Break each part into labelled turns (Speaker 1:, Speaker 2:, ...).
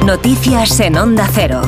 Speaker 1: Noticias en Onda Cero.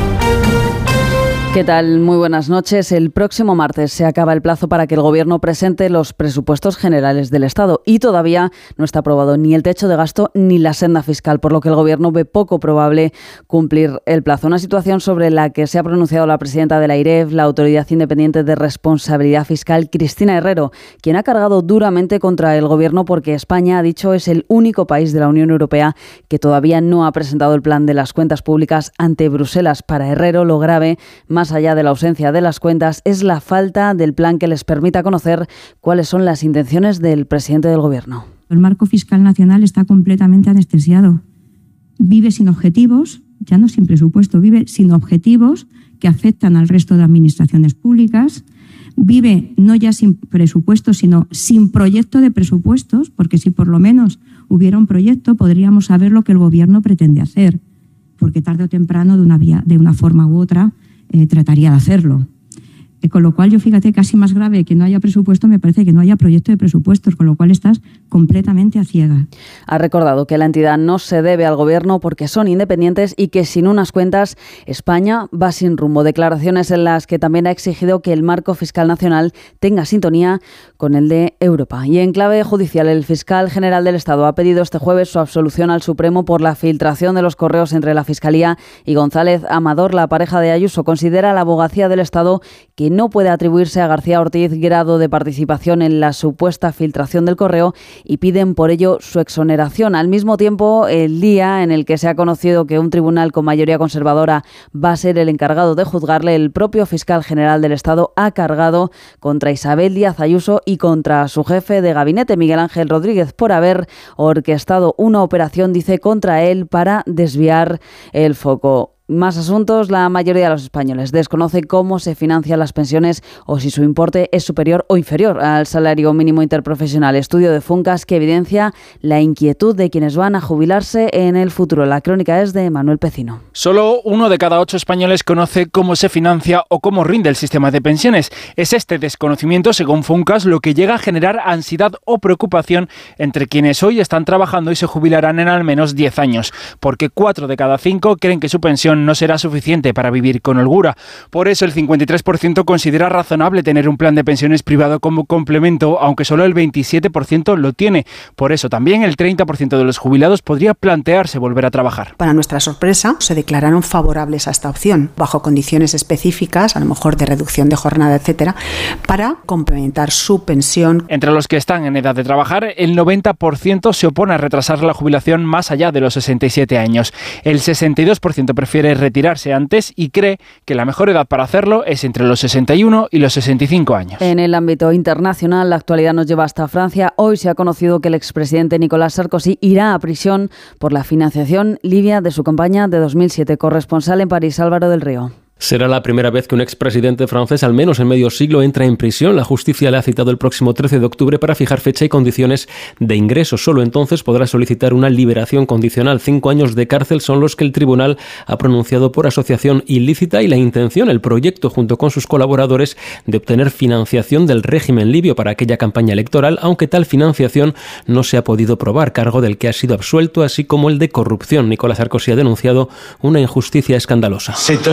Speaker 2: ¿Qué tal? Muy buenas noches. El próximo martes se acaba el plazo para que el Gobierno presente los presupuestos generales del Estado y todavía no está aprobado ni el techo de gasto ni la senda fiscal, por lo que el Gobierno ve poco probable cumplir el plazo. Una situación sobre la que se ha pronunciado la presidenta de la AIREF, la Autoridad Independiente de Responsabilidad Fiscal, Cristina Herrero, quien ha cargado duramente contra el Gobierno porque España, ha dicho, es el único país de la Unión Europea que todavía no ha presentado el plan de las cuentas públicas ante Bruselas. Para Herrero, lo grave, más allá de la ausencia de las cuentas, es la falta del plan que les permita conocer cuáles son las intenciones del presidente del Gobierno.
Speaker 3: El marco fiscal nacional está completamente anestesiado. Vive sin objetivos, ya no sin presupuesto, vive sin objetivos que afectan al resto de administraciones públicas. Vive no ya sin presupuesto, sino sin proyecto de presupuestos, porque si por lo menos hubiera un proyecto, podríamos saber lo que el Gobierno pretende hacer, porque tarde o temprano, de una forma u otra, trataría de hacerlo. Con lo cual, yo fíjate, casi más grave que no haya presupuesto me parece que no haya proyecto de presupuestos, con lo cual estás completamente a ciegas.
Speaker 2: Ha recordado que la entidad no se debe al Gobierno porque son independientes y que sin unas cuentas España va sin rumbo. Declaraciones en las que también ha exigido que el marco fiscal nacional tenga sintonía con el de Europa. Y en clave judicial, el fiscal general del Estado ha pedido este jueves su absolución al Supremo por la filtración de los correos entre la Fiscalía y González Amador. La pareja de Ayuso considera a la Abogacía del Estado que no puede atribuirse a García Ortiz grado de participación en la supuesta filtración del correo y piden por ello su exoneración. Al mismo tiempo, el día en el que se ha conocido que un tribunal con mayoría conservadora va a ser el encargado de juzgarle, el propio fiscal general del Estado ha cargado contra Isabel Díaz Ayuso y contra su jefe de gabinete, Miguel Ángel Rodríguez, por haber orquestado una operación, dice, contra él para desviar el foco. Más asuntos. La mayoría de los españoles desconoce cómo se financian las pensiones o si su importe es superior o inferior al salario mínimo interprofesional. Estudio de Funcas que evidencia la inquietud de quienes van a jubilarse en el futuro. La crónica es de Manuel Pecino.
Speaker 4: Solo 1 de cada 8 españoles conoce cómo se financia o cómo rinde el sistema de pensiones. Es este desconocimiento, según Funcas, lo que llega a generar ansiedad o preocupación entre quienes hoy están trabajando y se jubilarán en al menos 10 años, porque 4 de cada 5 creen que su pensión no será suficiente para vivir con holgura. Por eso el 53% considera razonable tener un plan de pensiones privado como complemento, aunque solo el 27% lo tiene. Por eso también el 30% de los jubilados podría plantearse volver a trabajar.
Speaker 5: Para nuestra sorpresa, se declararon favorables a esta opción, bajo condiciones específicas, a lo mejor de reducción de jornada, etcétera, para complementar su pensión.
Speaker 4: Entre los que están en edad de trabajar, el 90% se opone a retrasar la jubilación más allá de los 67 años. El 62% prefiere retirarse antes y cree que la mejor edad para hacerlo es entre los 61 y los 65 años.
Speaker 2: En el ámbito internacional, la actualidad nos lleva hasta Francia. Hoy se ha conocido que el expresidente Nicolas Sarkozy irá a prisión por la financiación libia de su campaña de 2007. Corresponsal en París, Álvaro del Río.
Speaker 6: Será la primera vez que un expresidente francés, al menos en medio siglo, entra en prisión. La justicia le ha citado el próximo 13 de octubre para fijar fecha y condiciones de ingreso. Solo entonces podrá solicitar una liberación condicional. 5 años de cárcel son los que el tribunal ha pronunciado por asociación ilícita y la intención, el proyecto junto con sus colaboradores, de obtener financiación del régimen libio para aquella campaña electoral, aunque tal financiación no se ha podido probar, cargo del que ha sido absuelto, así como el de corrupción. Nicolas Sarkozy ha denunciado una injusticia escandalosa.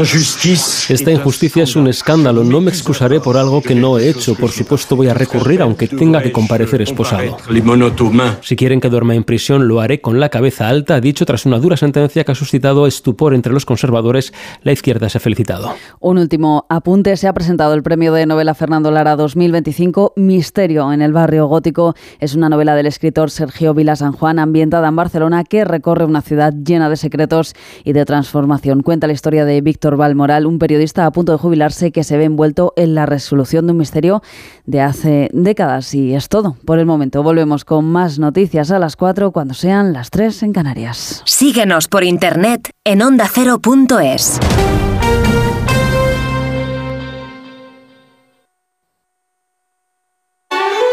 Speaker 6: Esta injusticia es un escándalo. No me excusaré por algo que no he hecho. Por supuesto voy a recurrir aunque tenga que comparecer esposado. Si quieren que duerma en prisión, lo haré con la cabeza alta, ha dicho tras una dura sentencia que ha suscitado estupor entre los conservadores. La izquierda se ha felicitado.
Speaker 2: Un último apunte. Se ha presentado el premio de novela Fernando Lara 2025, Misterio en el barrio gótico. Es una novela del escritor Sergio Vila San Juan, ambientada en Barcelona, que recorre una ciudad llena de secretos y de transformación. Cuenta la historia de Víctor Valmoral, un periodista a punto de jubilarse que se ve envuelto en la resolución de un misterio de hace décadas. Y es todo por el momento. Volvemos con más noticias a las 4 cuando sean las 3 en Canarias.
Speaker 1: Síguenos por internet en ondacero.es.